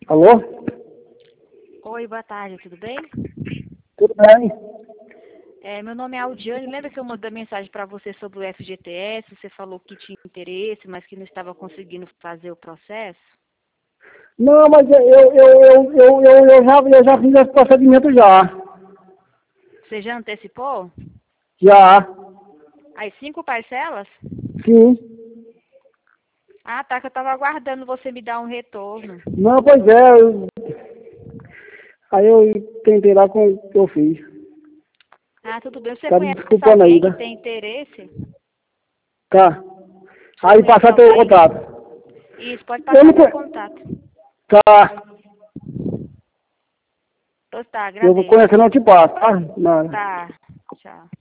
Alô? Oi, boa tarde, tudo bem? Tudo bem? Meu nome é Aldiane. Lembra que eu mandei mensagem para você sobre o FGTS? Você falou que tinha interesse, mas que não estava conseguindo fazer o processo? Não, mas eu já fiz esse procedimento já. Você já antecipou? Já. As 5 parcelas? Sim. Ah, tá, que eu estava aguardando você me dar um retorno. Não, pois é. Aí eu tentei lá com o que eu fiz. Ah, tudo bem. Você Tá me conhece desculpando alguém ainda. que tem interesse? Tá. Você Aí conhece passar teu alguém? contato. Isso, pode Eu passar não meu conheço. contato. Tá. Pois tá, Eu vou agradeço. conhecer, não te passo, tá? Nada. Tá, tchau.